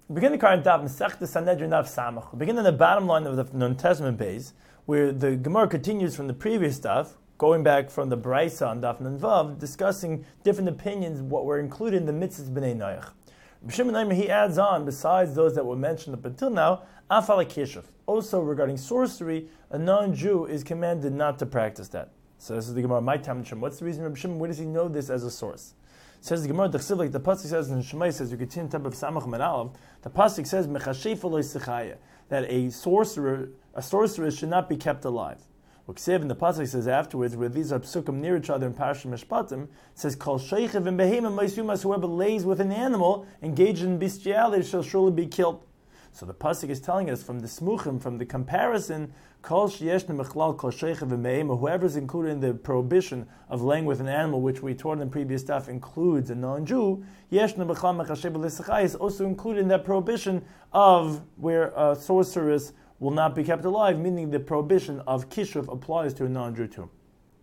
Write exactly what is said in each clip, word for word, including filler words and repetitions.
Begin the current daf Masechta Sanhedrin Daf Samach. Begin in the bottom line of the Nun Testament base, where the Gemara continues from the previous daf, going back from the Braisa on Daf Nun Vav, discussing different opinions what were included in the mitzvahs b'nei Noach. B'Shimon Aimer, he adds on, besides those that were mentioned up until now, Afal Kishuf. Also regarding sorcery, a non-Jew is commanded not to practice that. So this is the Gemara. My Tam Shem. What's the reason, Rabbi Shimon? Where does he know this as a source? Says the Gemara, like the pasuk says in Shemai, says you continue to of Samach Menalav. The pasuk says Mechashef that a sorcerer, a sorceress should not be kept alive. Uksev, and the pasuk says afterwards, where these are psukim near each other in Parashat Mishpatim, it says Kol Sheichev and Behemah Maisumas, whoever lays with an animal engaged in bestiality shall surely be killed. So the pasuk is telling us from the smuchim, from the comparison, Kol Sheyeshna Mechlal Kol Sheichev and Behemah, whoever is included in the prohibition of laying with an animal, which we taught in the previous stuff, includes a non-Jew. Yeshna Mechlal Mechashev L'Sechai is also included in that prohibition of where a sorceress will not be kept alive, meaning the prohibition of kishuf applies to a non-Jew too.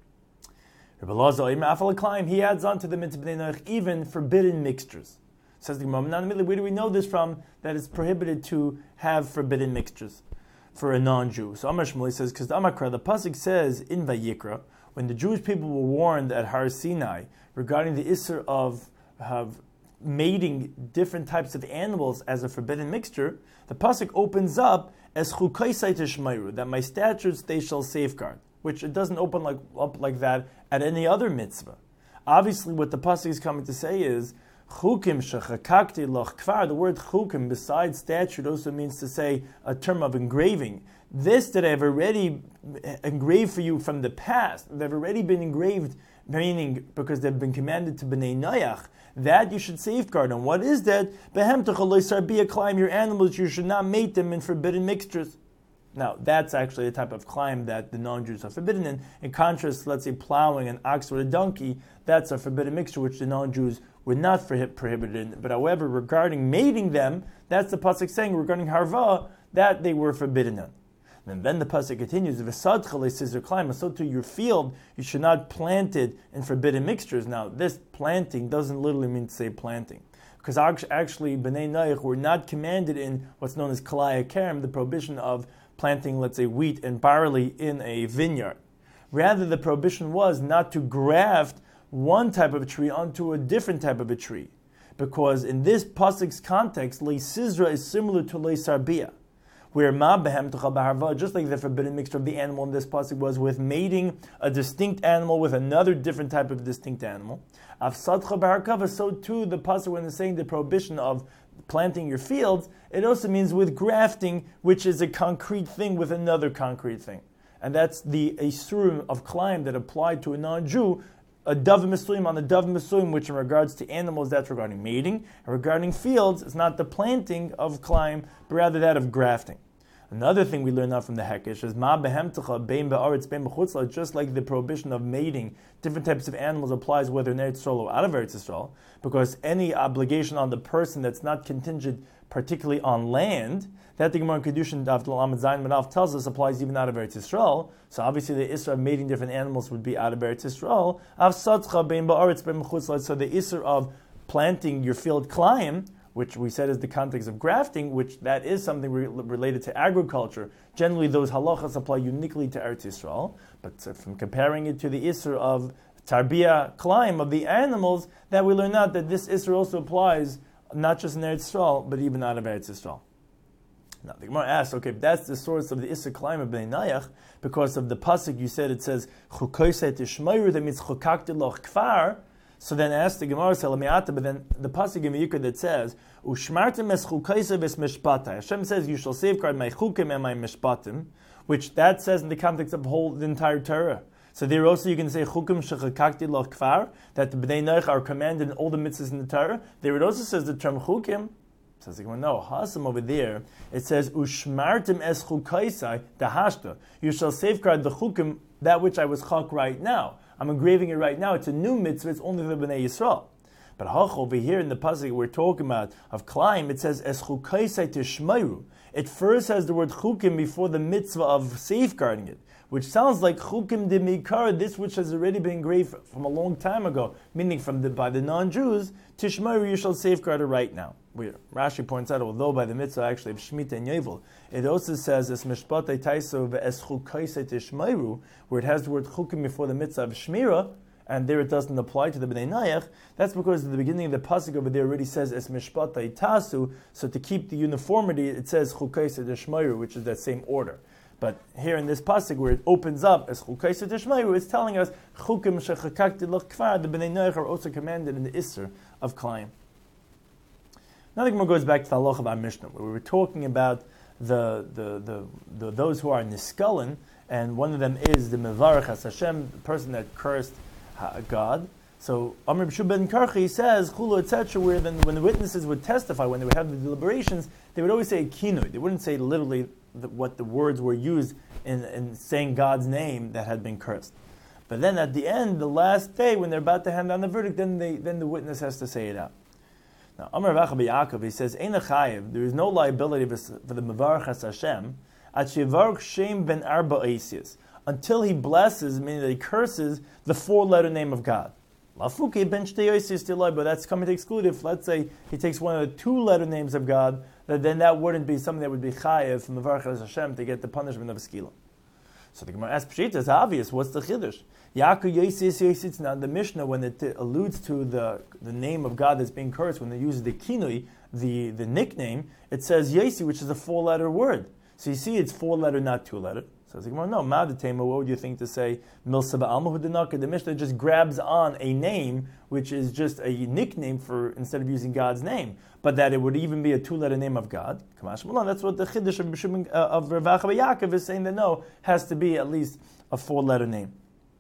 Rabbi Elazar, he adds on to the mitzvah b'nei Noach even forbidden mixtures. Says the Gemara, where do we know this from, that it's prohibited to have forbidden mixtures for a non-Jew? So Amar Shmuel says, because the Amakra, the pasuk says in Vayikra, when the Jewish people were warned at Har Sinai regarding the issur of, of mating different types of animals as a forbidden mixture, the pasuk opens up as chukaisai tishmeiru, that my statutes they shall safeguard, which it doesn't open like up like that at any other mitzvah. Obviously, what the pasuk is coming to say is chukim shechakakti loch kvar. The word chukim, besides statute, also means to say a term of engraving. This that I have already engraved for you from the past, they've already been engraved, meaning because they've been commanded to b'nei Noach, that you should safeguard. And what is that? Behem techaloi sarbia, climb your animals, you should not mate them in forbidden mixtures. Now, that's actually a type of climb that the non-Jews are forbidden in. In contrast, let's say plowing an ox with a donkey, that's a forbidden mixture which the non-Jews were not prohibited in. But however, regarding mating them, that's the pasuk saying regarding harva, that they were forbidden in. And then the pasuk continues, "V'sadcha scissor climb." So to your field, you should not plant it in forbidden mixtures. Now, this planting doesn't literally mean to say planting, because actually, Bnei Noach were not commanded in what's known as kalaya kerem, the prohibition of planting, let's say, wheat and barley in a vineyard. Rather, the prohibition was not to graft one type of a tree onto a different type of a tree, because in this pasuk's context, leisizra is similar to leisarbia, where ma behem tuchal b'harva, just like the forbidden mixture of the animal in this pasuk was with mating a distinct animal with another different type of distinct animal. Afsadcha b'harkava, so too the pasuk when it's saying the prohibition of planting your fields, it also means with grafting, which is a concrete thing with another concrete thing. And that's the isurim of climb that applied to a non-Jew, a dove misuim on the dove misuim, which in regards to animals, that's regarding mating, and regarding fields, it's not the planting of climb, but rather that of grafting. Another thing we learn out from the Hekesh is ma behemtecha bein be'aretz bein b'chutzla, just like the prohibition of mating different types of animals applies whether in Eretz Yisrael or out of Eretz Yisrael, because any obligation on the person that's not contingent particularly on land, that the Gemara in Kedushin Daf Lamed Zayin Menaf tells us applies even out of Eretz Yisrael. So obviously the Isra of mating different animals would be out of Eretz Yisrael. Avsadcha bein ba'aretz bein b'chutzla, so the Isra of planting your field climb, which we said is the context of grafting, which that is something re- related to agriculture. Generally, those halachas apply uniquely to Eretz Yisrael, but uh, from comparing it to the Isser of Tarbiyah, climb of the animals, that we learn out that this Isser also applies not just in Eretz Yisrael, but even out of Eretz Yisrael. Now, the Gemara asks, okay, if that's the source of the Isser climb of Bnei Noach, because of the pasuk you said it says, Chukoisei tishmeiru, that means Chukakti loch kfar. So then ask the Gemara, but then the pasuk in Vayikra that says, "Ushmartem es chukaisa ves mishpatai." Hashem says, "You shall safeguard my chukim and my mishpatim," which that says in the context of the whole the entire Torah. So there also you can say chukim shechakakti loch kfar, that the Bnei Noach are commanded in all the mitzvahs in the Torah. There it also says the term chukim. Says the Gemara, no, hasam over there. It says ushmartem es chukaisai dahashta. You shall safeguard the chukim, that which I was chak right now. I'm engraving it right now. It's a new mitzvah. It's only for Bnei Yisrael. But hach over here in the pasuk we're talking about of climb, it says es chukaisai tishmeiru. It first has the word chukim before the mitzvah of safeguarding it, which sounds like chukim de mikar, this which has already been engraved from a long time ago, meaning from the by the non-Jews. Tishmeiru, you shall safeguard it right now. we, Rashi points out, although by the mitzvah actually of Shemitah and Yovel, it also says es mishpatei taiso ve'es chukaisei tishmeiru, where it has the word chukim before the mitzvah of Shmira, and there it doesn't apply to the Bnei Nayach. That's because at the beginning of the pasuk over there already says es mishpatei tasu, so to keep the uniformity, it says chukaisei tishmeiru, which is that same order. But here in this pasuk where it opens up as chukaisei tishmeiru, it's telling us chukim shechakakti l'kfar, the Bnei Nayach are also commanded in the Isser of Klayim. Now the Gemara goes back to the halacha of our Mishnah, where we were talking about the, the, the, the those who are niskalin, and one of them is the mevarach has Hashem, the person that cursed God. So Amr B'Shu ben Karchi says chulu et cetera, where then when the witnesses would testify, when they would have the deliberations, they would always say kinui. They wouldn't say literally the, what the words were used in, in saying God's name that had been cursed. But then at the end, the last day, when they're about to hand down the verdict, then they then the witness has to say it out. Now, Amar Rav Yaakov, he says, Ein achayev, there is no liability for the Mevarach Has Hashem, at shevarch shem ben arba eisias, until he blesses, meaning that he curses, the four-letter name of God. Lafuke ben shtei eisias tilai, but that's coming to exclude if, let's say, he takes one of the two-letter names of God, that then that wouldn't be something that would be chayev from Mevarach Has Hashem to get the punishment of a skila. So the Gemara asks, Pshita, it's obvious, what's the chiddush? Yaakov Yosis Yosis. Now, the Mishnah, when it alludes to the, the name of God that's being cursed, when they use the kinui, the, the nickname, it says Yosi, which is a four-letter word. So you see, it's four-letter, not two-letter. So the Gemara, no, Madatema, what would you think to say Milsa Ba'alma Hudinaka? The Mishnah just grabs on a name, which is just a nickname for instead of using God's name, but that it would even be a two-letter name of God. That's what the Chiddush of, uh, of Rav Yaakov is saying that no, has to be at least a four-letter name.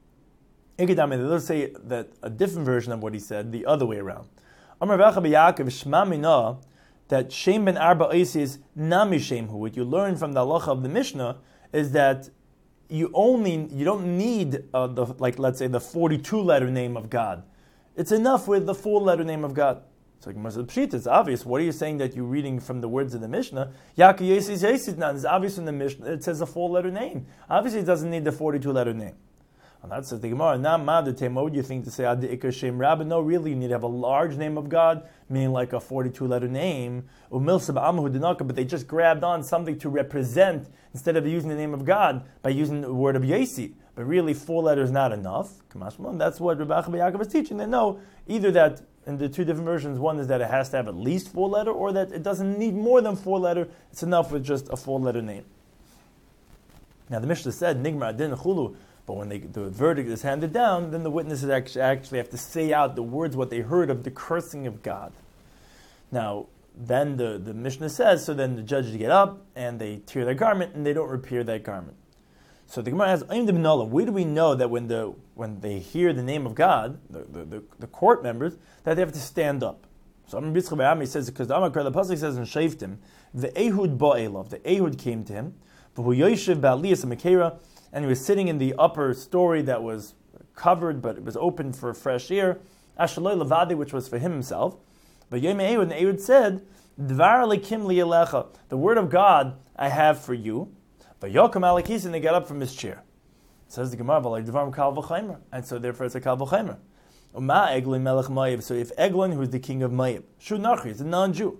Let's say that a different version of what he said, the other way around. Amar Rav Yaakov Shma Mina, that Shem ben Arba Eis is Nami Shem Hu. What you learn from the halacha of the Mishnah is that you only you don't need uh, the like let's say the forty-two letter name of God. It's enough with the four letter name of God. So Pshita, it's obvious. What are you saying that you're reading from the words of the Mishnah? Yaakov Yesis Yesis. Now it's obvious in the Mishnah. It says a four letter name. Obviously, it doesn't need the forty-two letter name. And that says the Gemara. Now, Madatema, what would you think to say Adi Ikar Shem Rabba? No, really, you need to have a large name of God, meaning like a forty-two letter name. Umilsa Ba'amahu Dinaka, but they just grabbed on something to represent instead of using the name of God by using the word of Yesi. But really, four letters not enough. That's what Rabbi Yaakov is teaching. They know either that in the two different versions, one is that it has to have at least four letter, or that it doesn't need more than four letter. It's enough with just a four letter name. Now the Mishnah said Nigmar Adin Chulu. But when they, the verdict is handed down, then the witnesses actually, actually have to say out the words, what they heard of the cursing of God. Now, then the, the Mishnah says, so then the judges get up and they tear their garment and they don't repair that garment. So the Gemara asks, where do we know that when the when they hear the name of God, the, the, the, the court members, that they have to stand up? So Amr Bitzchak B'Ami says, because the Amakar, the Pasuk says in Shaftim, the Ehud Ba'elov, the Ehud came to him, V'hu Yoshev Ba'aliyas Mekera, and he was sitting in the upper story that was covered, but it was open for fresh air. Ashaloi Levadi, which was for him himself. But Yom Ehud, and Ehud said, Dvar Lekim Li'elecha, the word of God I have for you. But Yocham Alekis, and they got up from his chair. It says the Gemara, like Dvar Kal V'chaimer, and so therefore it's a Kal V'chaimer. Uma Eglon Melech Moav, so if Eglon, who is the king of Moav, Shu Nachri, is a non-Jew.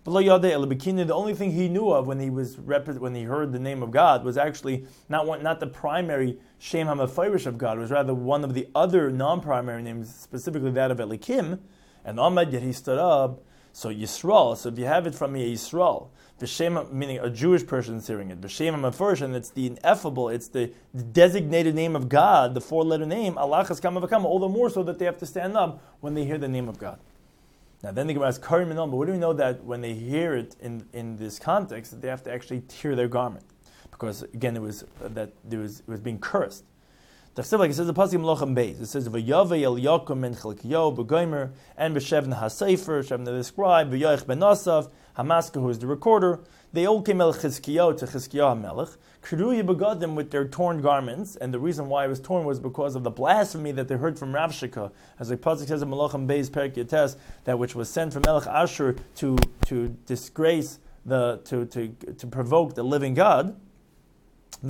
The only thing he knew of when he was when he heard the name of God was actually not one, not the primary Shem HaMefarish of God. It was rather one of the other non-primary names, specifically that of Elikim. And Ahmed, yet he stood up. So Yisrael. So if you have it from me, Yisrael, V'Shem, meaning a Jewish person is hearing it. V'Shem HaMefarish, and it's the ineffable, it's the designated name of God, the four-letter name. Allah Chazkam Avakam. All the more so that they have to stand up when they hear the name of God. Now then the Gemara asks, Karim and but what do we know that when they hear it in, in this context, that they have to actually tear their garment? Because again, it was uh, that there was it was being cursed. Like it says the pasuk Melachim Beis. It says V'yavei El Yakum and Chelkiyo B'Gomer and B'Shevna HaSefer, Shevna the scribe, V'Yoich Ben Asav, Hamaska who is the recorder. They all came El Chizkiyo to Chizkiyo HaMelech. Kruya begadim with their torn garments, and the reason why it was torn was because of the blasphemy that they heard from Rav Sheka, as the pasuk says in Melachim Beis Perek Yates, that which was sent from Melech Ashur to to disgrace the to to to provoke the living God. And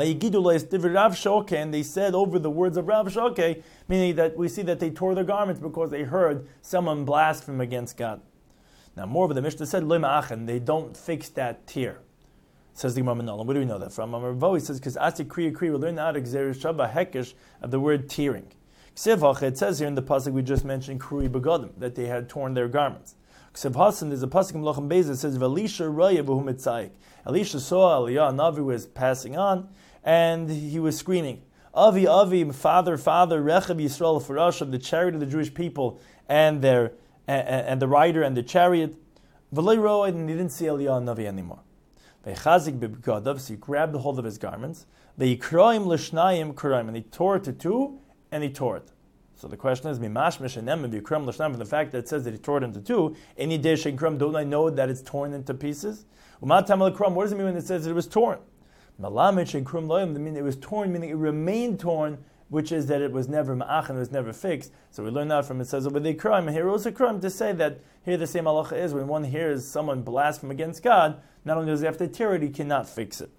they said over the words of Rav Shokeh, meaning that we see that they tore their garments because they heard someone blaspheme against God. Now, moreover, the Mishnah said, Lo ma'achen, they don't fix that tear. Says the Gemara Menala. Where do we know that from? Amar Ravo, he says, because Asi Kriya Kriya, we learn out Gzeir Shabba Hekesh of the word tearing. It says here in the pasuk we just mentioned, Krui Begadim, that they had torn their garments. Ksev Hasan, there's a pasuk in Melachim Beis that says, V'Elisha Raya B'hu Mitzayik. Elisha saw Aliyah Navi was passing on, and he was screaming, Avi, Avi, father, father, Rechab Yisrael Farash, of the chariot of the Jewish people, and their and, and the rider and the chariot. V'Lei Roa, and he didn't see Aliyah Navi anymore. V'Chazik B'Begadav, so he grabbed the hold of his garments. V'Yikraim L'Shnayim Kuraim, and he tore it to two, and he tore it. So the question is, Mimash Mishanem V'Yikram L'Shnayim, from the fact that it says that he tore it into two, any day Shekram, don't I know that it's torn into pieces? Umatam L'Kram, what does it mean when it says that it was torn? Malamit Shekram Loyim, meaning it was torn, meaning it remained torn, which is that it was never ma'ach and it was never fixed. So we learn that from it says over the crime, and here also crime to say that here the same halacha is when one hears someone blaspheme against God, not only does he have to tear it, he cannot fix it.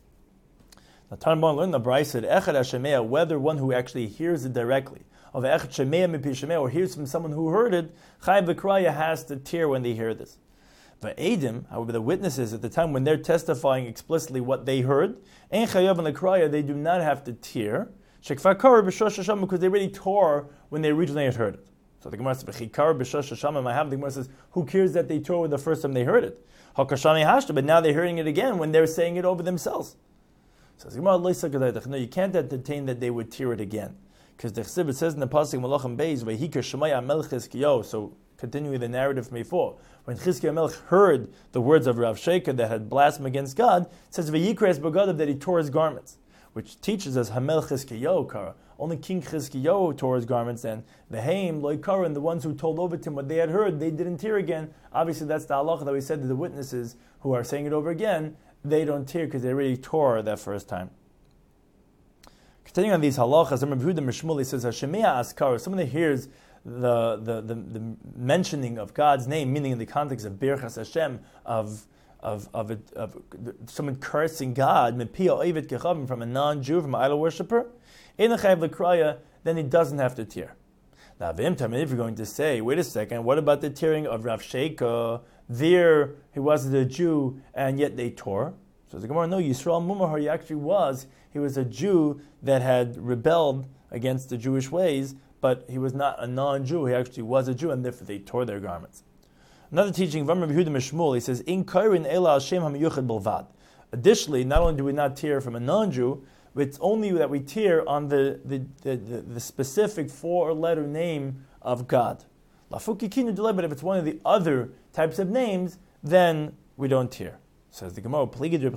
Now Tanbon learned the Bryce said echad hashemea, whether one who actually hears it directly, of echad shemea mipi shemea, or hears from someone who heard it, chayv v'kraya has to tear when they hear this. The Edim, however, the witnesses at the time when they're testifying explicitly what they heard, ein chayav and l'kraya, they do not have to tear. Shekfar kar b'shosh hasham, because they already tore when they originally had heard it. So the Gemara says, "V'chikar b'shosh hasham." I have the Gemara says, "Who cares that they tore the first time they heard it? Hakashami hashta." But now they're hearing it again when they're saying it over themselves. So the Gemara loisakadaytach. No, you can't entertain that they would tear it again, because the Chesed says in the pasuk Malachim Beis, "V'hikar shemaya melech Chizkiyahu." So continuing the narrative from before, when Chizkiyahu Melech heard the words of Rav Sheka that had blasphemed against God, it says V'yikras B'gadav, that he tore his garments, which teaches us Hamel Chizkiyahu Kara. Only King Chizkiyahu tore his garments, and the Haim Loi Kara, and the ones who told over to him what they had heard, they didn't tear again. Obviously, that's the halacha that we said to the witnesses who are saying it over again. They don't tear because they already tore that first time. Continuing on these halachas, I remember Yehuda Mishmuli says Hashemia Askara. Someone that hears The, the, the, the mentioning of God's name, meaning in the context of Birchas Hashem, of of of, it, of someone cursing God, from a non-Jew, from an idol worshipper, then he doesn't have to tear. Now, if you're going to say, wait a second, what about the tearing of Rav Sheka? There, he wasn't a Jew, and yet they tore. So the Gemara, no, Yisrael Mumahar, he actually was. He was a Jew that had rebelled against the Jewish ways, but he was not a non-Jew. He actually was a Jew, and therefore they tore their garments. Another teaching from Rabbi Yehuda Mishmul, he says, "In kairin ela Hashem hamiyuchad bilvad." Additionally, not only do we not tear from a non-Jew, but it's only that we tear on the the, the, the, the specific four-letter name of God. But if it's one of the other types of names, then we don't tear. Says the Gemara,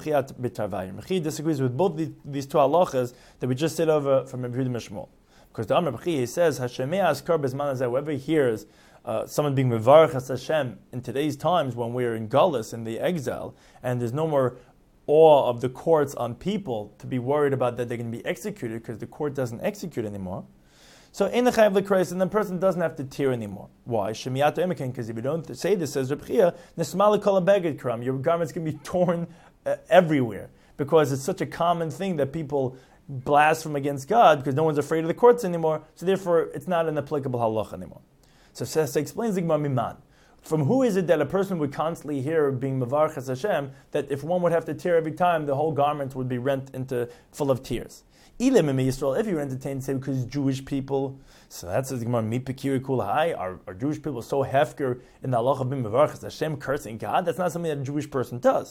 Mechi disagrees with both these, these two halachas that we just said over from Rabbi Yehuda Mishmul. Because the Amar B'chi says, Hashemei Askar Bezman Hazeh, whoever hears uh, someone being Mevarach Hashem in today's times when we're in Galus, in the exile, and there's no more awe of the courts on people to be worried about that they're going to be executed because the court doesn't execute anymore. So in the Chayav L'Kreis, and the person doesn't have to tear anymore. Why? Shemiyat Emekin, because if you don't say this, says Reb Chia, Nesmali Kol HaBeged Kram, your garments can be torn uh, everywhere, because it's such a common thing that people blaspheme against God because no one's afraid of the courts anymore, so therefore it's not an applicable halach anymore. So Sessa explains the Gemara Miman. From who is it that a person would constantly hear being Mevarchas Hashem, that if one would have to tear every time, the whole garment would be rent into full of tears? Ilim in Yisrael, if you're entertained, say because Jewish people, so that's the Gemara Mi Pekiri Kul Hai, are are Jewish people so hefker in the halach of being Mevarchas Hashem, cursing God? That's not something that a Jewish person does.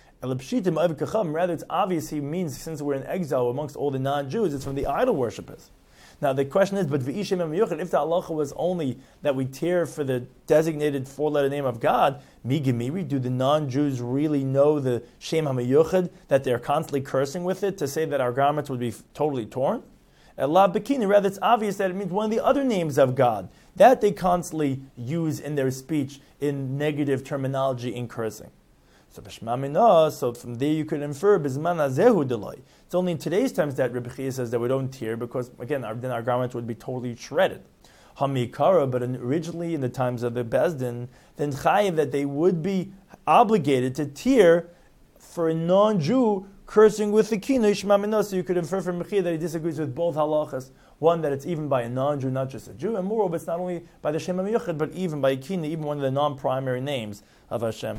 Rather, it's obvious he means, since we're in exile amongst all the non-Jews, it's from the idol worshippers. Now the question is, but if the halacha was only that we tear for the designated four-letter name of God, migamiri, do the non-Jews really know the Shem HaMeyuchad, that they're constantly cursing with it, to say that our garments would be totally torn? Ela Bikini, rather it's obvious that it means one of the other names of God, that they constantly use in their speech in negative terminology in cursing. So so from there you could infer Bizman Azehu Deloi. It's only in today's times that Rebbe Chia says that we don't tear, because again our, then our garments would be totally shredded. Hamikara, but in, originally in the times of the Bezdin, then Chayiv, that they would be obligated to tear for a non-Jew cursing with the Kino Ishma Minos. So you could infer from Rebbe Chia that he disagrees with both halachas. One, that it's even by a non-Jew, not just a Jew, and moreover, it's not only by the Shem HaMiyuchad, but even by Kina, even one of the non-primary names of Hashem.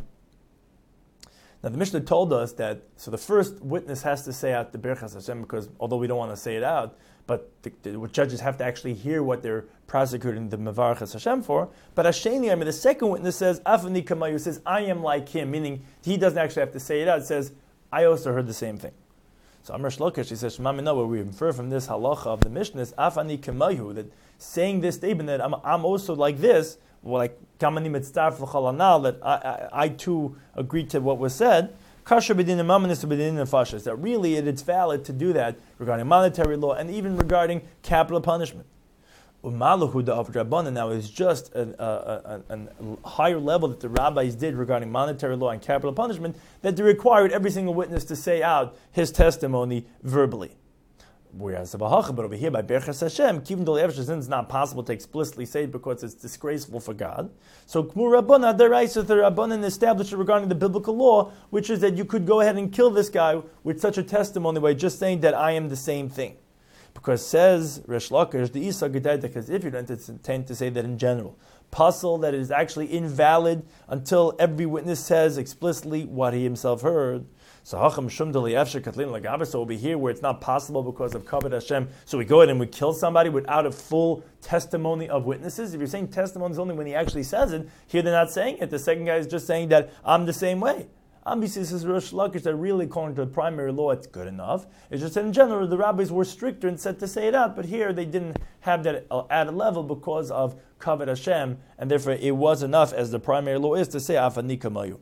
Now, the Mishnah told us that, so the first witness has to say out the Birchas Hashem, because although we don't want to say it out, but the, the judges have to actually hear what they're prosecuting the Mevarchas Hashem for. But Hasheni, I mean, the second witness says, Afani Kamayu, says, I am like him, meaning he doesn't actually have to say it out. It says, I also heard the same thing. So Amr Shlokesh, he says, Shema Minah, where we infer from this halacha of the Mishnah is Afani Kamayu, that saying this statement that I'm, I'm also like this, well, like Kamani Mitzdarf L'Chalanal, that I, I, I too agree to what was said, Kasher B'din Mamanis B'din Nefashas, that really it, it's valid to do that regarding monetary law and even regarding capital punishment. Umaluhu of Rabbanan now is just a, a, a, a higher level that the rabbis did regarding monetary law and capital punishment, that they required every single witness to say out his testimony verbally. Whereas the Bahacha, but over here by Berchas Hashem, Kivin Dol Evshah, since it's not possible to explicitly say it because it's disgraceful for God. So K'mur Rabbanan, the Raisa, the Rabbanan established it regarding the biblical law, which is that you could go ahead and kill this guy with such a testimony by just saying that I am the same thing. Because says Resh Lakish, the Isa Gedaita, because if you don't intend to say that in general, puzzle that it is actually invalid until every witness says explicitly what he himself heard. So Hacham Shum Dali Efshar Katlin Lagaber. So over here where it's not possible because of Kavod Hashem, so we go ahead and we kill somebody without a full testimony of witnesses. If you're saying testimony is only when he actually says it, here they're not saying it. The second guy is just saying that I'm the same way. Obviously, this is Rosh Lakish that really, according to the primary law, it's good enough. It's just that in general, the rabbis were stricter and said to say it out, but here they didn't have that at a level because of Kavod Hashem, and therefore it was enough, as the primary law is, to say Afani Kamayu.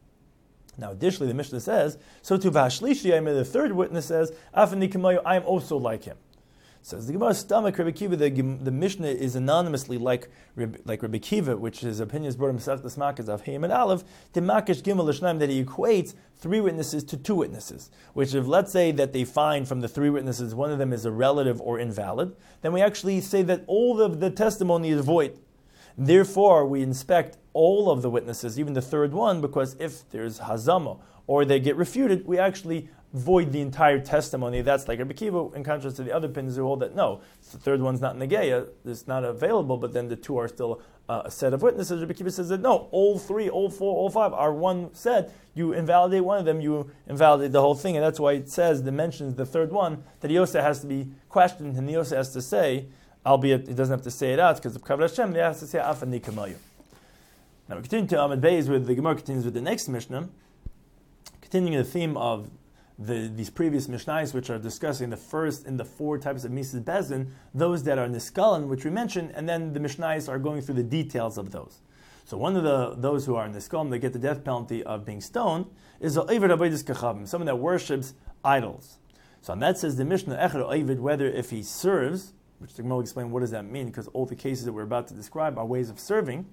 Now, additionally, the Mishnah says, so to Vashlishi, I mean, the third witness says, Afani Kamayu, I am also like him. Says the Gemara stomach Rebbe Kiva, the, the Mishnah is anonymously like like Rebbe Kiva, which his opinions brought himself the smakas of Hayim and Aleph, to Makish Gimel L'Shnaim, that he equates three witnesses to two witnesses. Which if let's say that they find from the three witnesses one of them is a relative or invalid, then we actually say that all of the testimony is void. Therefore, we inspect all of the witnesses, even the third one, because if there's hazama or they get refuted, we actually void the entire testimony. That's like Rebbe Kiva, in contrast to the other opinions who hold that no, the third one's not negeya, it's not available, but then the two are still uh, a set of witnesses. Rebbe Kiva says that no, all three, all four, all five are one set. You invalidate one of them, you invalidate the whole thing, and that's why it says, it mentions the third one, that Yosef has to be questioned, and Yosef has to say, albeit he doesn't have to say it out, because of Kavod Hashem, he has to say, Afani Kamayu. Now we continue to Amid Beis, with the Gemara continues with the next Mishnah, continuing the theme of The, these previous Mishnayos, which are discussing the first in the four types of Mises Bezin, those that are Niskalan, which we mentioned, and then the Mishnayos are going through the details of those. So one of the those who are Niskalan, they get the death penalty of being stoned, is Oived Abayis Kachavim, someone that worships idols. So on that says the Mishnah, Echad Oived, whether if he serves, which the Gemara will explain what does that mean, because all the cases that we're about to describe are ways of serving,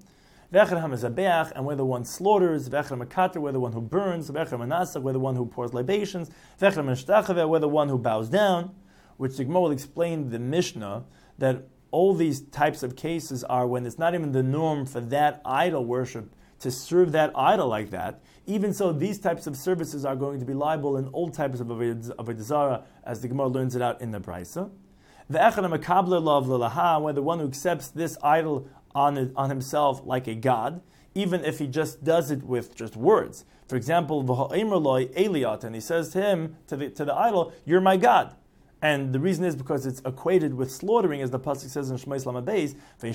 and whether one slaughters, whether one who burns, whether one who pours libations, whether one who bows down, which the Gemara will explain the Mishnah, that all these types of cases are when it's not even the norm for that idol worship to serve that idol like that. Even so, these types of services are going to be liable in all types of Avodah Zarah, as the Gemara learns it out in the Brisa. Whether one who accepts this idol on, on himself like a god, even if he just does it with just words. For example, and he says to him, to the, to the idol, you're my god. And the reason is because it's equated with slaughtering, as the pasuk says in Shema Yisrael Beis,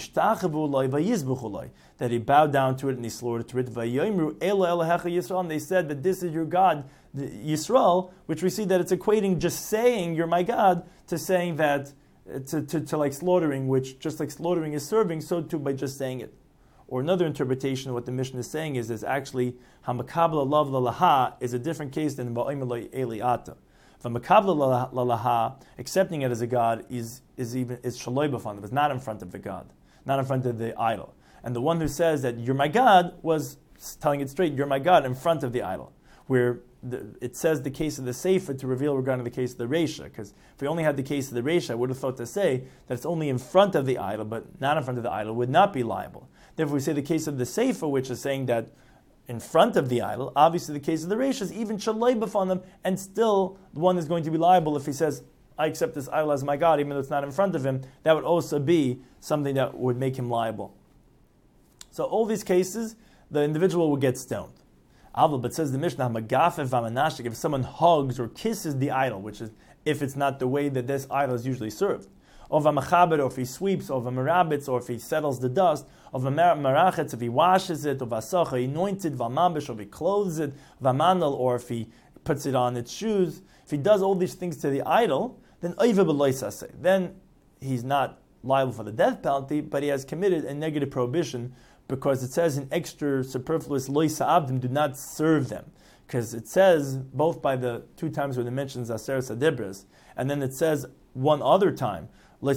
that he bowed down to it and he slaughtered to it. And they said that this is your God, Yisrael, which we see that it's equating just saying you're my God to saying that to, to, to like slaughtering, which just like slaughtering is serving, so too by just saying it. Or another interpretation of what the Mishnah is saying is, is actually Hamakabla Lav Lalaha is a different case than Ba'im Eliata. Makabla lalaha, accepting it as a god, is is even is shaloi b'fanav. It's not in front of the god, not in front of the idol. And the one who says that you're my god was telling it straight. You're my god in front of the idol. Where the, it says the case of the Sefer to reveal regarding the case of the Reisha. Because if we only had the case of the Reisha, I would have thought to say that it's only in front of the idol, but not in front of the idol, would not be liable. Therefore, we say the case of the Sefer, which is saying that in front of the idol, obviously the case of the Reisha is even shalei b'fanav, and still the one is going to be liable if he says I accept this idol as my God, even though it's not in front of him, that would also be something that would make him liable. So all these cases, the individual will get stoned. But says the Mishnah, if someone hugs or kisses the idol, which is if it's not the way that this idol is usually served, or if he sweeps, or merabitz, or if he settles the dust, or marachetz, if he washes it, or vasacha, he anoints it, vamabish, or if he clothes it, vamanal, or if he puts it on its shoes, if he does all these things to the idol, then then he's not liable for the death penalty, but he has committed a negative prohibition, because it says in extra superfluous loisa abdim, do not serve them. Because it says, both by the two times when it mentions Aser Sadibras, and then it says one other time, don't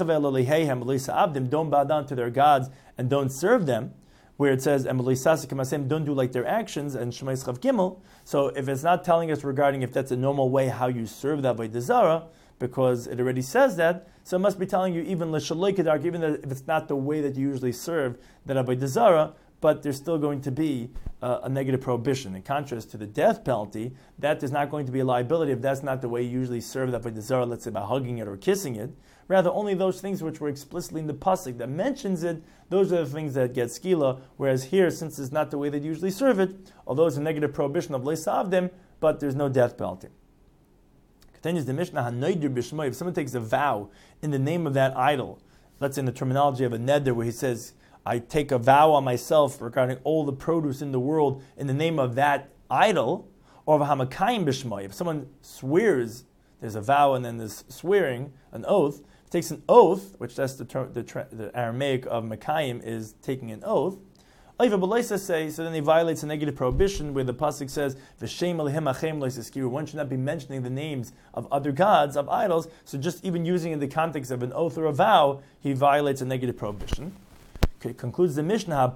bow down to their gods and don't serve them, where it says, don't do like their actions, and Shemais Chav Gimel. So if it's not telling us regarding if that's a normal way how you serve the Avodah Zarah, because it already says that, so it must be telling you even l'shaloi kedarka, even if it's not the way that you usually serve that Avodah Zarah, but there's still going to be uh, a negative prohibition. In contrast to the death penalty, that is not going to be a liability if that's not the way you usually serve that Avodah Zarah, let's say by hugging it or kissing it. Rather, only those things which were explicitly in the pasuk that mentions it, those are the things that get skila, whereas here, since it's not the way that you usually serve it, although it's a negative prohibition of leisavdim, but there's no death penalty. Continues the Mishnah, Hanoidir b'shmoi, if someone takes a vow in the name of that idol, let's say in the terminology of a neder, where he says, I take a vow on myself regarding all the produce in the world in the name of that idol, or of hamakayim b'shmoi, if someone swears, there's a vow and then there's swearing, an oath, takes an oath, which that's the, term, the, the Aramaic of makayim is taking an oath, say, so then he violates a negative prohibition where the pasuk says, one should not be mentioning the names of other gods, of idols, so just even using it in the context of an oath or a vow, he violates a negative prohibition. Okay, concludes the Mishnah,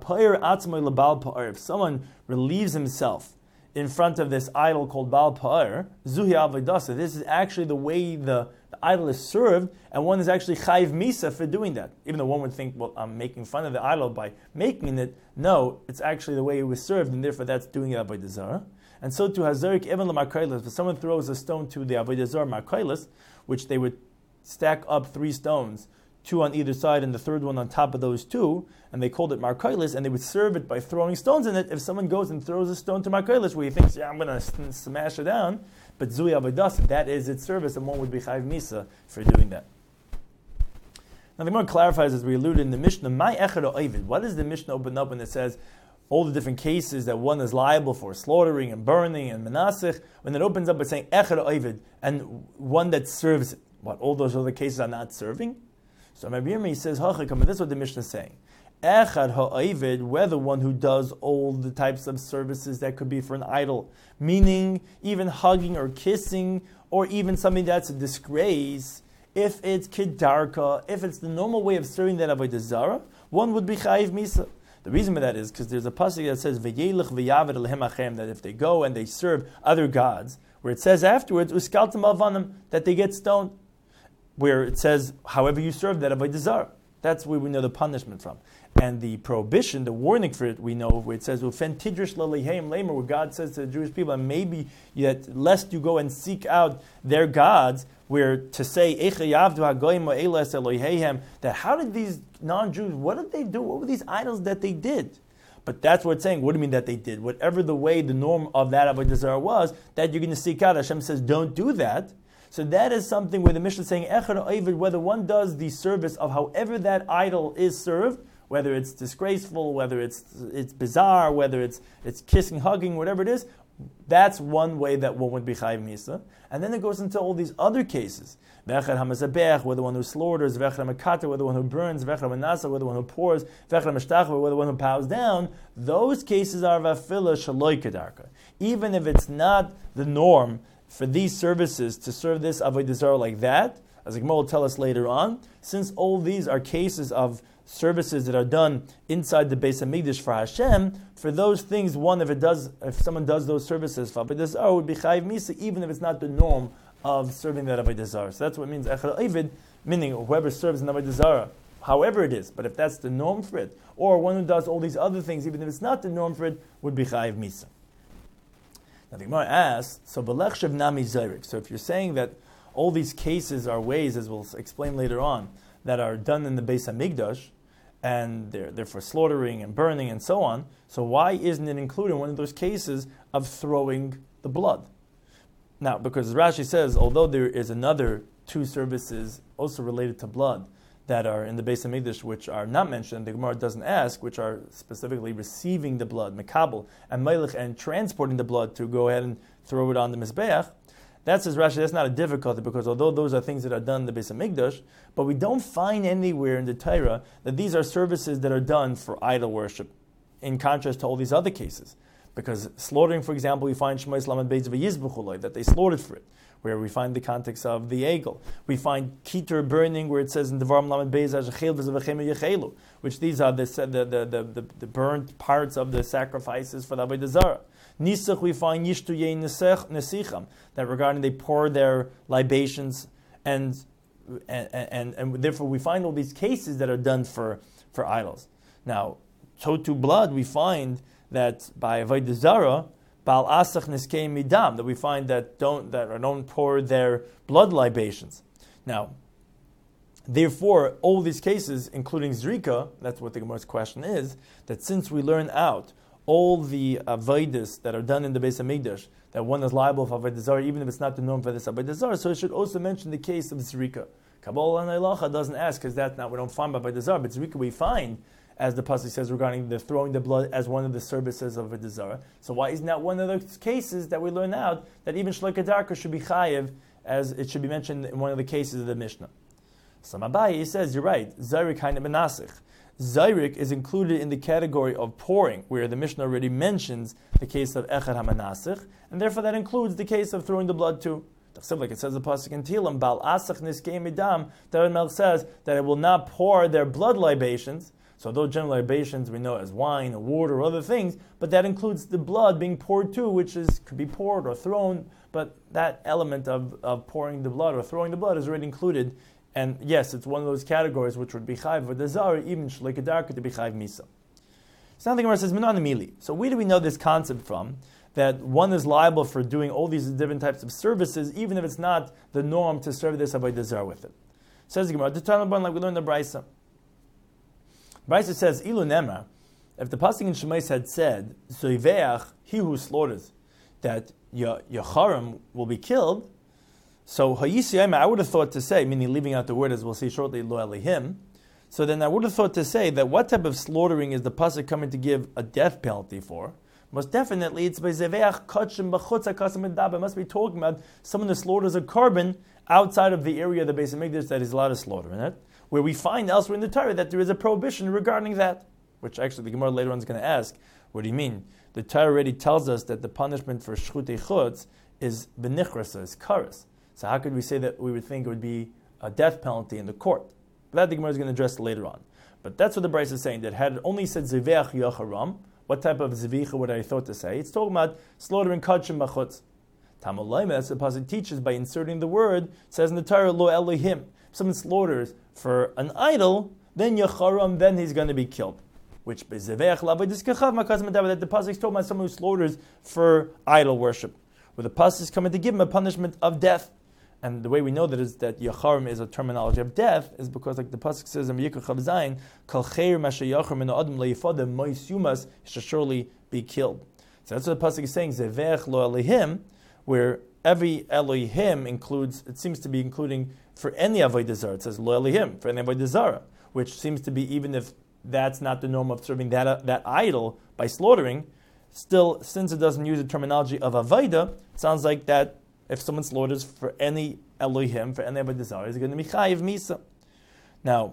if someone relieves himself in front of this idol called Baal Pa'ar, Zuhi Avodah, this is actually the way the, the idol is served, and one is actually Chayiv Misa for doing that. Even though one would think, well, I'm making fun of the idol by making it. No, it's actually the way it was served, and therefore that's doing it Avodah Zarah. And so to Hazarik Even L'Markailas, if someone throws a stone to the Avodah Zarah Markailas, which they would stack up three stones, two on either side and the third one on top of those two, and they called it Markailis, and they would serve it by throwing stones in it. If someone goes and throws a stone to Markailis where he thinks, yeah, I'm going to smash it down, but Zui Avodas, that is its service, and one would be Chayiv Misa for doing that. Now the Gemara clarifies, as we alluded in the Mishnah, My Echad Oivid. What does the Mishnah open up when it says all the different cases that one is liable for, slaughtering and burning and menasich, when it opens up by saying Echad Oivid, and one that serves it? What, all those other cases are not serving? So Rabbi Yirmi says, this is what the Mishnah is saying. Echad ha'avid, whether one who does all the types of services that could be for an idol, meaning even hugging or kissing, or even something that's a disgrace, if it's kedarka, if it's the normal way of serving that avodah zarah, one would be chayiv misa. The reason for that is because there's a pasuk that says v'yelich v'yavid alehem achem, that if they go and they serve other gods, where it says afterwards uskaltem avanim, that they get stoned. Where it says, however you serve that avodah zarah. That's where we know the punishment from. And the prohibition, the warning for it, we know where it says, "Ufen tidrish laleheim lamer," where God says to the Jewish people, and maybe yet lest you go and seek out their gods, where to say, that how did these non-Jews, what did they do? What were these idols that they did? But that's what it's saying. What do you mean that they did? Whatever the way, the norm of that avodah zarah was, that you're going to seek out. Hashem says, don't do that. So that is something where the Mishnah is saying, Echad Oivid, whether one does the service of however that idol is served, whether it's disgraceful, whether it's it's bizarre, whether it's it's kissing, hugging, whatever it is, that's one way that one would be Chayiv Misa. And then it goes into all these other cases. V'echad HaMazabech, whether one who slaughters, V'echad HaMakata, whether one who burns, V'echad HaManasa, whether one who pours, V'echad HaMashtach, whether one who pows down, those cases are Vafila Shaloi Kedarka. Even if it's not the norm for these services to serve this avodah zarah like that, as the Gemara will tell us later on, since all these are cases of services that are done inside the Beis Hamikdash for Hashem, for those things, one, if it does, if someone does those services for avodah zarah, would be chayiv misa, even if it's not the norm of serving that avodah zarah. So that's what it means echad ovid, meaning whoever serves an avodah zarah, however it is, but if that's the norm for it, or one who does all these other things, even if it's not the norm for it, would be chayiv misa. Now the Gemara asks, so Belech Shev Nami Zayrik. So if you're saying that all these cases are ways, as we'll explain later on, that are done in the Beis Hamikdash, and they're, they're for slaughtering and burning and so on. So why isn't it included in one of those cases of throwing the blood? Now, because Rashi says, although there is another two services also related to blood that are in the Beis Hamikdash, which are not mentioned, the Gemara doesn't ask, which are specifically receiving the blood, mekabel, and meilech, and transporting the blood to go ahead and throw it on the Mizbeach. That says Rashi, that's not a difficulty, because although those are things that are done in the Beis Hamikdash, but we don't find anywhere in the Torah that these are services that are done for idol worship, in contrast to all these other cases. Because slaughtering, for example, we find Shemais Lamed Beis v'yizbuchuloi, that they slaughtered for it, where we find the context of the egel. We find kitur burning, where it says in Devarim Lamed Beis Hashachel v'zevachim yechelu, which these are the the, the, the, the the burnt parts of the sacrifices for the Avodah Zarah. Nisach, we find Yishtu Yein Nesicham, that regarding they pour their libations, and and, and and therefore we find all these cases that are done for, for idols. Now, so to blood, we find that by Avodah Zarah, Baal Asach Niskei Midam, that we find that don't that don't pour their blood libations. Now, therefore, all these cases, including Zrika, that's what the Gemara's question is, that since we learn out all the avodas that are done in the Beis Hamikdash, that one is liable for Avodah Zarah, even if it's not the norm for this Avodah Zarah, so it should also mention the case of Zrika. Kabbalah and Eilacha doesn't ask, because that's not, we don't find by Avodah Zarah, but Zrika we find, as the pasuk says regarding the throwing the blood as one of the services of Avodah Zarah. So why isn't that one of those cases that we learn out, that even Shloi Kedarka should be chayiv, as it should be mentioned in one of the cases of the Mishnah? So Abaye says, you're right, Zayrik kind of benasich. Zayrik is included in the category of pouring, where the Mishnah already mentions the case of Echad HaManasich, and therefore that includes the case of throwing the blood too. Like it says the pasuk in Tehillim, Bal Asach Niskei Midam, David Melch says that it will not pour their blood libations. So though general libations we know as wine or water or other things, but that includes the blood being poured too, which is could be poured or thrown, but that element of, of pouring the blood or throwing the blood is already included. And yes, it's one of those categories which would be chayv for the zara, even shloi kedarka to be chayv misa. So now the Gemara says, Minan Mili. So where do we know this concept from? That one is liable for doing all these different types of services, even if it's not the norm to serve this avodah zarah with it. Says the Gemara, like we learned the Brisa. Brisa says, Ilu Nemar, if the pasuk in Shemais had said, Zoiveach, he who slaughters, that Yacharim will be killed, so Hayisiyayim, I would have thought to say, meaning leaving out the word as we'll see shortly, Lo Elihim, so then I would have thought to say that what type of slaughtering is the pasuk coming to give a death penalty for? Most definitely, it's by Zeveach Kachim B'chutz HaKasim Edab. It must be talking about someone who slaughters a carbon outside of the area of the Beis Hamikdash that is allowed to slaughter in it, where we find elsewhere in the Torah that there is a prohibition regarding that, which actually the Gemara later on is going to ask, what do you mean? The Torah already tells us that the punishment for Shchutei Chutz is Benichras, is Karas. So how could we say that we would think it would be a death penalty in the court? But that the Gemara is going to address later on. But that's what the Brisa is saying, that had it only said Zeveach Yacharam, what type of Zevicha would I thought to say? It's talking about slaughtering Kachim B'chutz. Tamalayim, that's what the pasuk teaches by inserting the word, it says in the Torah, Lo Elohim. If someone slaughters for an idol, then Yacharam, then he's going to be killed. Which by Zeveach Lavadiskachav Makazim Adab, that the pasuk is talking about someone who slaughters for idol worship, where the pasuk is coming to give him a punishment of death. And the way we know that is that Yacharim is a terminology of death is because, like the pasuk says in Yikach Chav Zayin, Kol Cheir Masha Yachar Min Adam Leifadem Mois Yumas, he shall surely be killed. So that's what the pasuk is saying, Zevech Lo Elohim, where every Elohim includes, it seems to be including for any Avodah Zarah. It says Lo Elohim, for any Avodah Zarah, which seems to be, even if that's not the norm of serving that, uh, that idol by slaughtering, still, since it doesn't use the terminology of Avodah, it sounds like that if someone slaughters for any Elohim, for any Avodah Zarah, is going to be Chayiv Misa. Now,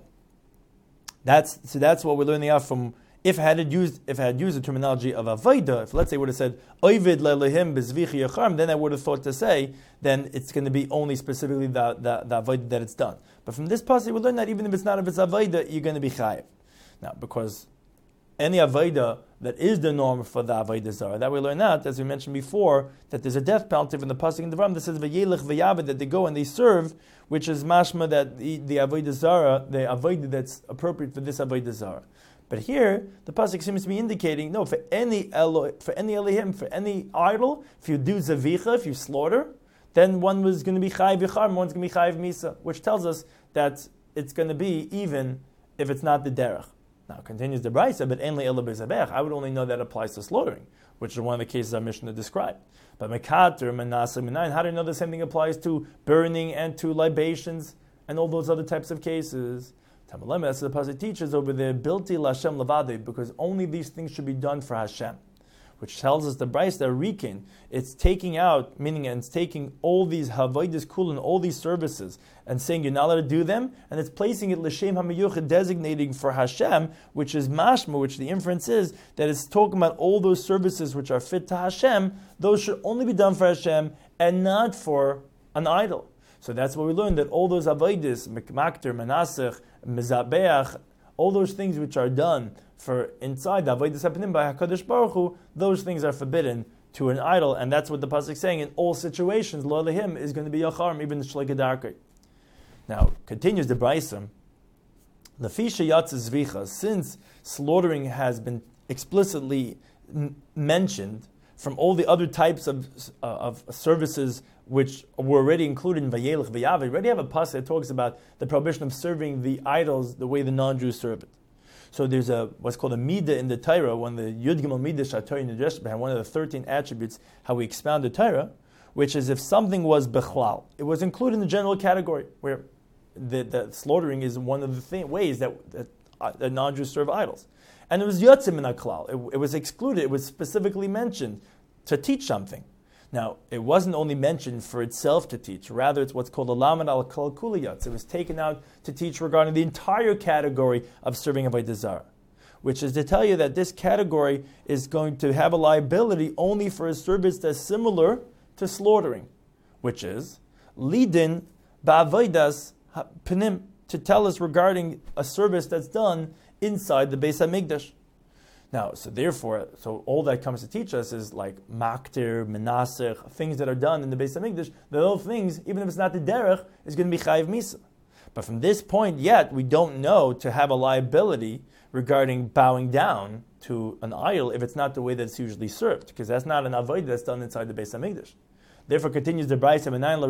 that's so that's what we're learning out from. If it had used, if it had used the terminology of Avodah, if let's say it would have said Ovid le'Elohim b'zvichi yacharm, then I would have thought to say, then it's going to be only specifically the the, the Avodah that it's done. But from this passage, we learn that even if it's not if it's Avodah, you're going to be Chayiv. Now, because any Avodah that is the norm for the Avodah Zarah, that we learn out, as we mentioned before, that there's a death penalty from the pasuk in the Devarim that says V'yelech v'yaved, that they go and they serve, which is mashma that the, the Avodah Zarah, the Avodah that's appropriate for this Avodah Zarah. But here, the pasuk seems to be indicating, no, for any Elo, for any Elohim, for any idol, if you do zavicha, if you slaughter, then one was going to be chayiv yichar, one's going to be chayiv misa, which tells us that it's going to be even if it's not the derech. Now, continues the Brisa, but enli ela bezabech. I would only know that applies to slaughtering, which is one of the cases our Mishnah described. But mekater, manasa, minayin, how do you know the same thing applies to burning and to libations and all those other types of cases? Tamalem, that's what the pasuk teaches over there, bilti l'Hashem levade, because only these things should be done for Hashem. Which tells us the Brisa that Rikin, it's taking out, meaning it's taking all these Havodas Kulin, all these services, and saying you're not allowed to do them, and it's placing it L'Shem HaMiyuchid, designating for Hashem, which is Mashma, which the inference is, that it's talking about all those services which are fit to Hashem, those should only be done for Hashem, and not for an idol. So that's what we learned, that all those Avodas, Makter, Manasech, Mizabeach, all those things which are done for inside the avodas hapanim by Hakadosh Baruch Hu, those things are forbidden to an idol, and that's what the pasuk is saying. In all situations, lo lehim is going to be yacharm, even the shleika darkei. Now continues the Brisa. Lefisha yatzes zvicha, since slaughtering has been explicitly n- mentioned from all the other types of uh, of services which were already included in Vayelech V'Yav, we already have a pasuk that talks about the prohibition of serving the idols the way the non-Jews serve it. So there's a what's called a midah in the Torah, one of the Yud Gimel Midah Shatorah Nidreshes behind, one of the thirteen attributes how we expound the Torah, which is if something was bechlal, it was included in the general category where the, the slaughtering is one of the thing, ways that, that, uh, that non-Jews serve idols, and it was yotzim min haklal. It, it was excluded. It was specifically mentioned to teach something. Now, it wasn't only mentioned for itself to teach, rather it's what's called a lamed al kol kuliyatz. It was taken out to teach regarding the entire category of serving avodah zarah, which is to tell you that this category is going to have a liability only for a service that's similar to slaughtering, which is lidin ba'avodas panim, to tell us regarding a service that's done inside the Beis HaMikdash. Now, so therefore, so all that comes to teach us is like maktir, menasech, things that are done in the Beis HaMikdash. Those things, even if it's not the derech, is going to be chayiv misa. But from this point yet, we don't know to have a liability regarding bowing down to an idol if it's not the way that it's usually served, because that's not an avodah that's done inside the Beis HaMikdash. Therefore, continues the Brisa,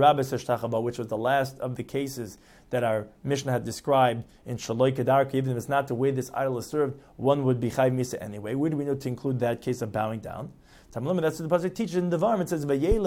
which was the last of the cases that our Mishnah had described in Shaloi Kedarka. Even if it's not the way this idol is served, one would be Chayv Misa anyway. Where do we know to include that case of bowing down? That's what the pasuk teaches in the Devarim. It says,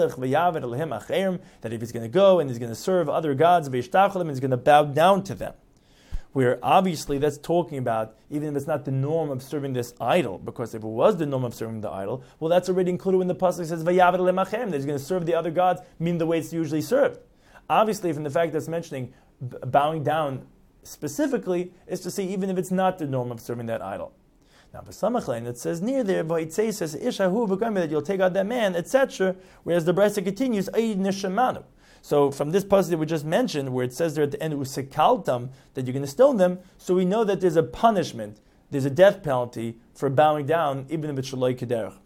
that if he's going to go and he's going to serve other gods, and he's going to bow down to them. Where obviously that's talking about, even if it's not the norm of serving this idol, because if it was the norm of serving the idol, well, that's already included when the pasuk says Vayav lemachem, that he's going to serve the other gods, mean the way it's usually served. Obviously, from the fact that's mentioning b- bowing down specifically, is to say even if it's not the norm of serving that idol. Now, b'samachlain, it says near there, Vayitzei says Ishahu v'gomer, that you'll take out that man, et cetera. Whereas the Brisa continues, Ayid nishamanu. So from this passage that we just mentioned, where it says there at the end, usekaltam, that you're going to stone them, so we know that there's a punishment, there's a death penalty for bowing down, even if it's shaloi kederach.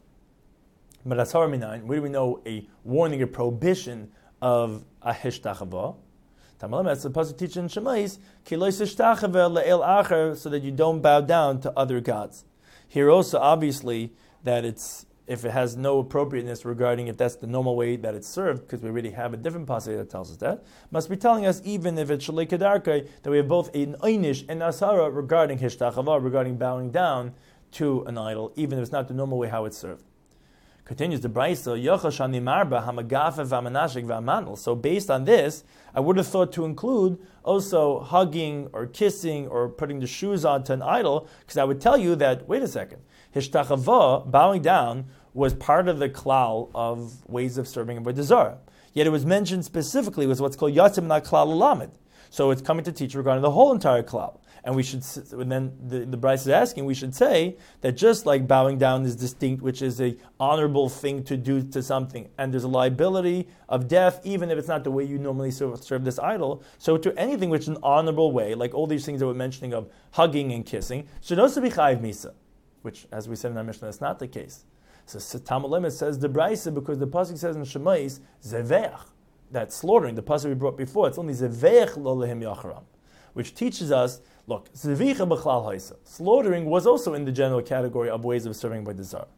But as far as where do we know a warning, a prohibition of a hishtachava? That's the passage teaching in Shemais, ki lo hishtachava le'el acher, so that you don't bow down to other gods. Here also, obviously, that it's if it has no appropriateness regarding if that's the normal way that it's served, because we already have a different passage that tells us that, must be telling us even if it's shalei kedarkei, that we have both an einish and asara regarding hishtachava, regarding bowing down to an idol, even if it's not the normal way how it's served. Continues the Brisa, yochashani marba hamagafe v'amanashik v'amanel. So based on this, I would have thought to include also hugging or kissing or putting the shoes onto an idol, because I would tell you that, wait a second, hishtachava, bowing down, was part of the klal of ways of serving avodah zarah. Yet it was mentioned specifically was what's called yatzim na klal lamed. So it's coming to teach regarding the whole entire klal. And we should, and then the, the Bryce is asking, we should say that just like bowing down is distinct, which is a honorable thing to do to something, and there's a liability of death, even if it's not the way you normally serve, serve this idol, so to anything which is an honorable way, like all these things that we're mentioning of hugging and kissing, should also be chayiv misa, which, as we said in our Mishnah, that's not the case. So Tamalim says the Brisa, because the pasuk says in Shemais, zeveach, that slaughtering, the pasuk we brought before, it's only zeveach lo lehim yacharam, which teaches us, look, zevicha b'chlal haisa, slaughtering was also in the general category of ways of serving by the zar.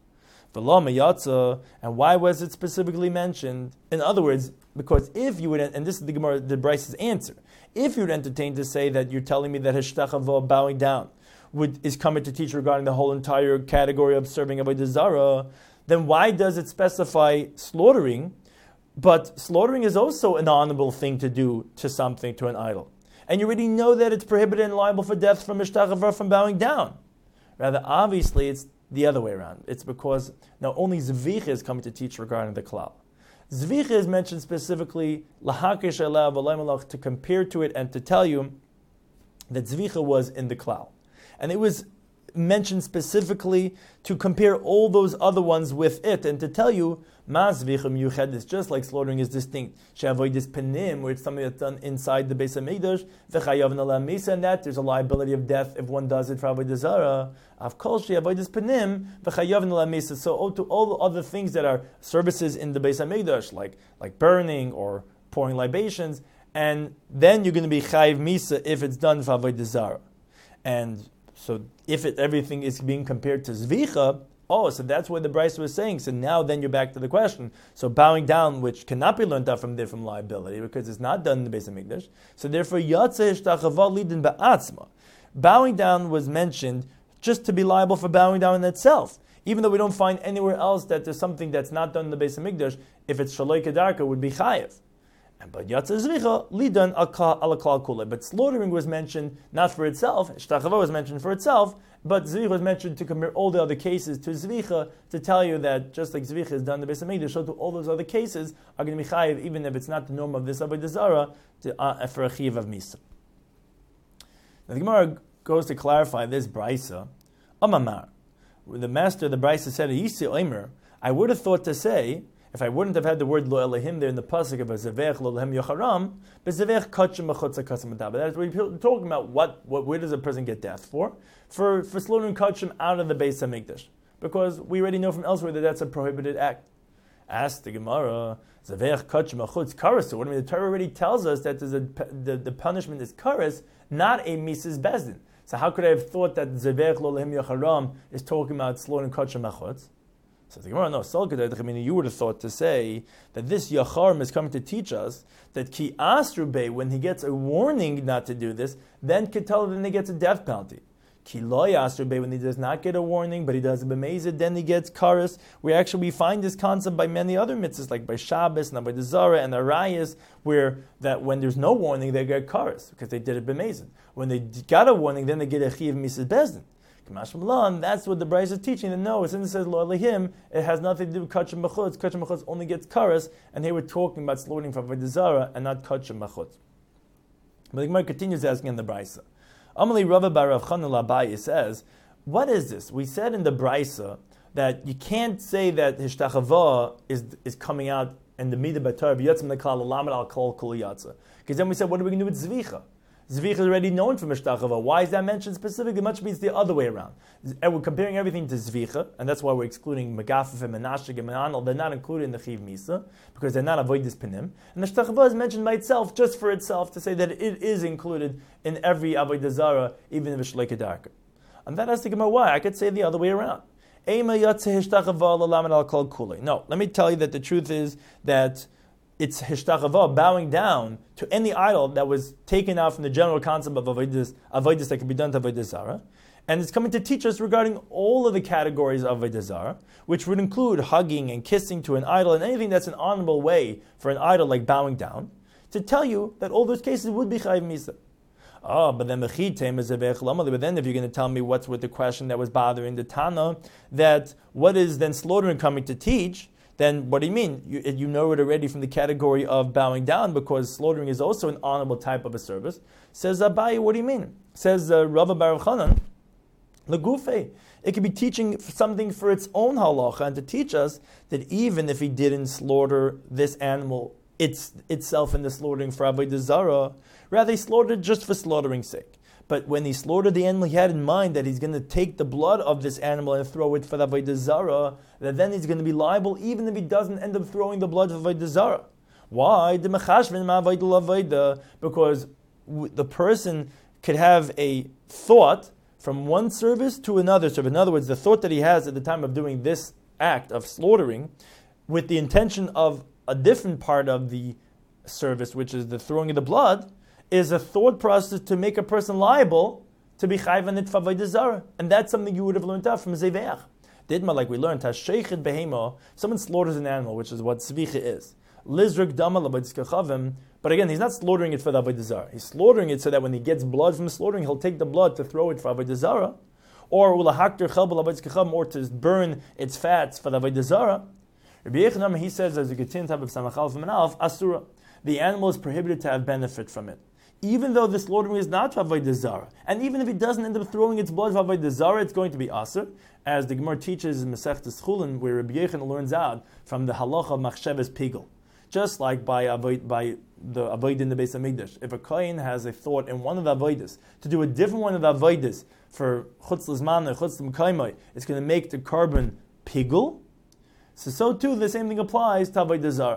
And why was it specifically mentioned? In other words, because if you would, and this is the Gemara, the Bryce's answer, if you would entertain to say that you're telling me that Hishtachava, bowing down, would, is coming to teach regarding the whole entire category of serving Avodah Zarah, then why does it specify slaughtering? But slaughtering is also an honorable thing to do to something, to an idol. And you already know that it's prohibited and liable for death from Hishtachava, from bowing down. Rather, obviously, it's the other way around. It's because now only Zvicha is coming to teach regarding the klal. Zvicha is mentioned specifically lahakish elav alaymalach, to compare to it and to tell you that Zvicha was in the klal. And it was mentioned specifically to compare all those other ones with it and to tell you ma Zvicha miyuched is just like slaughtering is distinct. She'avoidis penim, where it's something that's done inside the Beis HaMikdash, v'chayav nala misa, and that there's a liability of death if one does it for avodah zarah. Of kol she'avoidis penim v'chayav nala misa. So to all the other things that are services in the Beis HaMikdash, like like burning or pouring libations, and then you're going to be chayiv misa if it's done for avodah zarah. And so if it, everything is being compared to Zvicha, oh, so that's what the Bryce was saying. So now then you're back to the question. So bowing down, which cannot be learned out from there from liability, because it's not done in the Beis HaMikdash. So therefore, Yatzeh Hishtachava Lidin Ba'atzma. Bowing down was mentioned just to be liable for bowing down in itself. Even though we don't find anywhere else that there's something that's not done in the Beis HaMikdash, if it's Shaloi Kedarka, would be Chayev. But Yatzeh Zvicha, Lidan ala Klal Kule. But slaughtering was mentioned not for itself, Hishtachava was mentioned for itself, but Zvicha was mentioned to compare all the other cases to Zvicha, to tell you that just like Zvicha is done in the Beis HaMikdash, so to all those other cases are going to be chayiv, even if it's not the norm of this Avodah Zarah, uh, for a chiv of Misa. Now the Gemara goes to clarify this Brisa. Amamar, the master of the Brisa said, Yisi Omer, I would have thought to say, if I wouldn't have had the word Lo Elohim there in the pasuk of a Zevech Lo Elohim Yocharam, but Zevech Kachim Mechutza Kasam Adab. That's what we're talking about. What, what, where does a person get death for? For for slaughtering Kachim out of the Beis HaMikdash, because we already know from elsewhere that that's a prohibited act. Ask the Gemara, Zevech Kachim Mechutz Karas. What I mean, the Torah already tells us that there's a, the the punishment is Karas, not a Mises Bezdin. So how could I have thought that Zevech Lo Elohim Yocharam is talking about slaughtering Kachim Mechutz? So the Gemara, no, I mean, you would have thought to say that this Yacharm is coming to teach us that Ki Asrube, when he gets a warning not to do this, then Ketal, then he gets a death penalty. Ki Lo Asrube, when he does not get a warning, but he does a Bemezid, then he gets Karas. We actually we find this concept by many other mitzvahs, like by Shabbos, and by the Zara, and the Arayas, where that when there's no warning, they get Karas, because they did a Bemezid. When they got a warning, then they get a Chiv Misas Bezdin. That's what the Bryce is teaching. And no, since it says Lo Elohim, it has nothing to do with Kachim Mechutz. Kachim Mechutz only gets Karas, and here we're talking about slaughtering for Avodah Zarah and not Kachim Mechutz. But the Gemara continues asking in the Bryce. Amalei Rava bar Rav Chanul Abaye says, what is this? We said in the Bryce that you can't say that Hishtachava is is coming out in the Midah B'Torah V'Yotzim L'Klal L'Lamed Al Kol Kol Yatza. Because then we said, what are we going to do with Zvicha? Zvicha is already known from Hishtachava. Why is that mentioned specifically? Much means the other way around. And we're comparing everything to Zvicha, and that's why we're excluding Megafif and Menashik and Menanel. They're not included in the Chiv Misa, because they're not avoidis penim. And the Hishtachava is mentioned by itself, just for itself, to say that it is included in every Avodah Zarah, even if it's Shlei Kedarka. And that has to Gemara why. I could say the other way around. No, let me tell you that the truth is that it's hishtachava, bowing down to any idol that was taken out from the general concept of avodas, avodas that can be done to avodah zarah, and it's coming to teach us regarding all of the categories of avodah zarah, which would include hugging and kissing to an idol and anything that's an honorable way for an idol, like bowing down, to tell you that all those cases would be chayiv misa. Oh, but then but then if you're going to tell me what's with the question that was bothering the Tana, that what is then slaughtering coming to teach? Then what do you mean? You, you know it already from the category of bowing down, because slaughtering is also an honorable type of a service. Says Abaye, what do you mean? Says uh, Rava bar Chanan, Legufe. It could be teaching something for its own halacha, and to teach us that even if he didn't slaughter this animal it's, itself in the slaughtering for avodah zarah, rather he slaughtered just for slaughtering's sake. But when he slaughtered the animal, he had in mind that he's going to take the blood of this animal and throw it for the avodah zarah, that then he's going to be liable even if he doesn't end up throwing the blood for avodah zarah. Why? Because the person could have a thought from one service to another service. In other words, the thought that he has at the time of doing this act of slaughtering with the intention of a different part of the service, which is the throwing of the blood, is a thought process to make a person liable to be chayv and nitfa avodah zara. And that's something you would have learned out from Zeveach. Didma, like we learned, Hasheichid behema, someone slaughters an animal, which is what Zvicha is. Lizrik dama l'badiskachavim, but again, he's not slaughtering it for the avodah zara. He's slaughtering it so that when he gets blood from slaughtering, he'll take the blood to throw it for avodah zara, or ulahakter chelba l'badiskachavim, or to burn its fats for the avodah zara. Rabbi Yechonam, he says, as you continue to have Samachal from an alf, asura, the animal is prohibited to have benefit from it. Even though the slaughtering is not for avodah zara, and even if he doesn't end up throwing its blood for avodah zara, it's going to be asur, as the Gemara teaches in Masechtas Chulin, where Rabbi Yechon learns out from the halacha of machshavas pigel. Just like by avoid, by the avoid in the Beis Hamikdash, if a kohen has a thought in one of the avodas to do a different one of the avodas for chutz l'zman or chutz l'mkaimai, it's going to make the carbon pigel. So, so too, the same thing applies to avodah zara.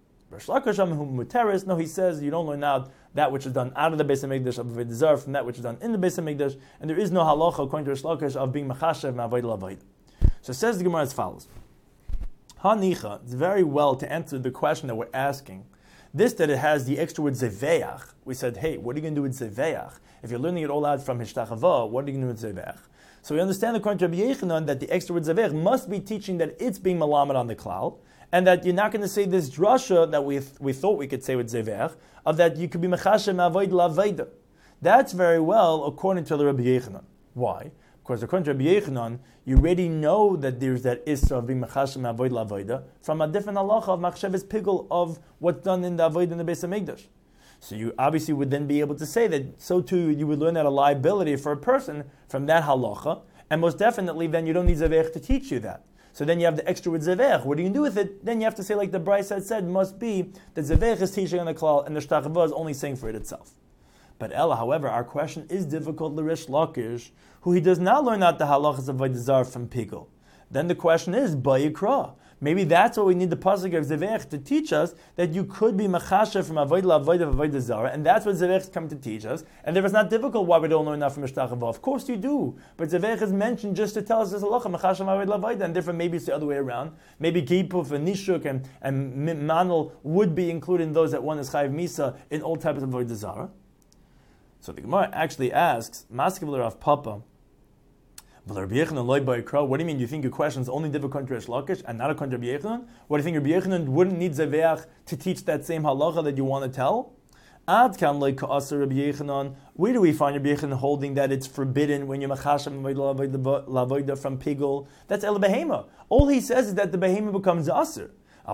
No, he says you don't learn out that which is done out of the Beis Hamikdash of avodah zara from that which is done in the Beis Hamikdash, and there is no halacha according to Rish Lakish of being machashev ma'avodah l'avodah. So it says the Gemara as follows. Hanicha, it's very well to answer the question that we're asking. This that it has the extra word zeveach. We said, hey, what are you going to do with zeveach? If you're learning it all out from hishtachava, what are you going to do with zeveach? So we understand according to Rabbi Yechanan that the extra word zeveach must be teaching that it's being malamed on the klal, and that you're not going to say this drasha that we we thought we could say with zeveach, of that you could be mechashem avoid la'avodah. That's very well according to the Rabbi Yechanan. Why? Because according to Rabbi Yechanan, you already know that there's that issur of being mechashem avoid la'avodah from a different halacha of machshavas pigel of what's done in the avodah in the Beis Hamikdash. So you obviously would then be able to say that so too you would learn that a liability for a person from that halacha, and most definitely then you don't need zeveach to teach you that. So then you have the extra with zeveach. What do you do with it? Then you have to say, like the Bryce had said, must be that zeveach is teaching on the klal and the shtachava is only saying for it itself. But Ella, however, our question is difficult l'Rish Lakish, who he does not learn out the halachas of avodah zara from pigel. Then the question is ba'yikra. Maybe that's what we need the pasuk of zeveach to teach us, that you could be machasha from avodah la'avodah of avodah zara, and that's what zeveach is coming to teach us. And if it's not difficult, why we don't learn that from mishtachava? Of course you do, but zeveach is mentioned just to tell us this halacha machasha from avodah la'avodah, and therefore maybe it's the other way around. Maybe kipuf and nishuk and and manel would be included in those that one is chayiv misa in all types of avodah zara. So the Gemara actually asks, Maskiv Rav Papa, what do you mean? You think your question is only difficult to Rish Lakish and not according to Rabbi Yechanan? What do you think Rabbi Yechanan wouldn't need zeveach to teach that same halacha that you want to tell? Ad kan like ka'asar Rabbi Yechanan. Where do we find Rabbi Yechanan holding that it's forbidden when you machashem la'avodah from pigel? That's el behema. All he says is that the behema becomes aser.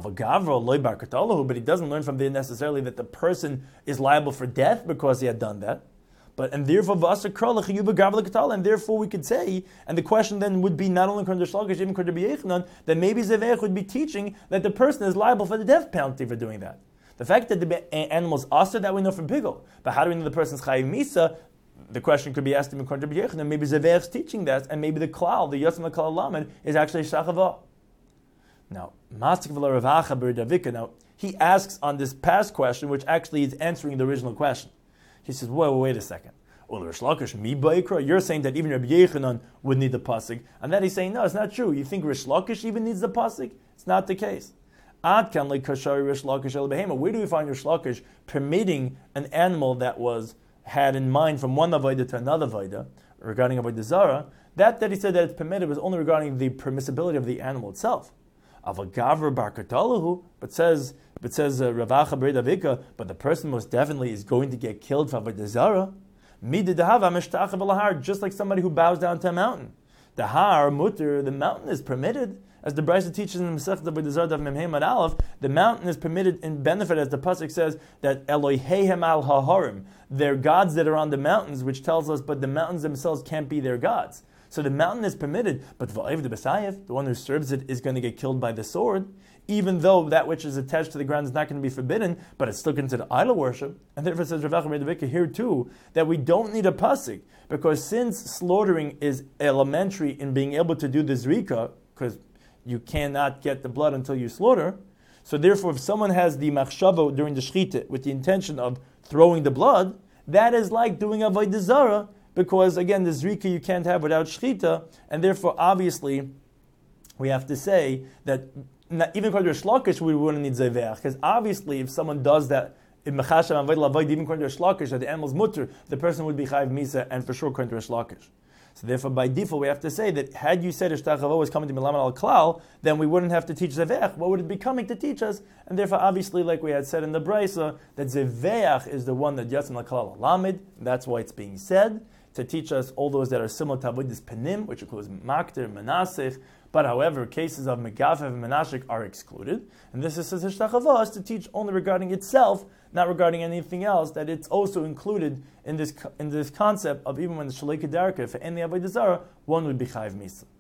But he doesn't learn from there necessarily that the person is liable for death because he had done that. But and therefore and therefore we could say, and the question then would be not only according to Shlakish, even according to Rabbi Yechanan, that maybe Zeveach would be teaching that the person is liable for the death penalty for doing that. The fact that the animal is aser, that we know from pigel, but how do we know the person's chayiv misa? The question could be asked him according to Rabbi Yechanan. Maybe Zeveach is teaching that, and maybe the klal, the yotzim klal lamed, is actually shachava. Now, now he asks on this past question, which actually is answering the original question. He says, wait, wait a second. You're saying that even Rabbi Yechanan would need the pasuk, and then he's saying, no, it's not true. You think Rish Lakish even needs the pasuk? It's not the case. Where do we find Rish Lakish permitting an animal that was had in mind from one avodah to another avodah regarding avodah zara? That that he said that it's permitted was only regarding the permissibility of the animal itself. Avagaver barkatalahu, but says but says uh, Ravacha B'Redavika, but the person most definitely is going to get killed for avodah zara. Just like somebody who bows down to a mountain. The har mutter, the mountain is permitted, as the Brisa teaches in the Masechta Avodah Zara Daf Mem Hey Aleph. The mountain is permitted in benefit, as the pasuk says that Eloheihem al haharim, they're gods that are on the mountains, which tells us, but the mountains themselves can't be their gods. So the mountain is permitted, but Va'ev the B'Sayev, the one who serves it, is going to get killed by the sword, even though that which is attached to the ground is not going to be forbidden, but it's still considered idol worship. And therefore says Rav Achim here too, that we don't need a pasuk, because since slaughtering is elementary in being able to do the zrika, because you cannot get the blood until you slaughter, so therefore if someone has the machshava during the shechita with the intention of throwing the blood, that is like doing avodah zara, because again the zrika you can't have without shechita, and therefore obviously we have to say that not, even according to Rish Lakish, we wouldn't need Zayveach. Because obviously, if someone does that, in Mechashem Avoid Lavoid, even according to Rish Lakish, that the animal's mutter, the person would be Chayiv Misa, and for sure according to Rish Lakish. So therefore, by default, we have to say that had you said Ishtach Chavo was coming to Milamed al Klal, then we wouldn't have to teach Zeveach. What would it be coming to teach us? And therefore, obviously, like we had said in the Brisa, that Zeveach is the one that Yatzim al Klal Lamed. That's why it's being said to teach us all those that are similar to Avodas Penim, which includes Makter, Menasech. But however, cases of Megafev and Menashik are excluded. And this is says Ishtach Chavo is to teach only regarding itself, not regarding anything else, that it's also included in this in this concept of even when the Shalei Kedarka, for any Avodah Zarah, one would be Chayiv Misa.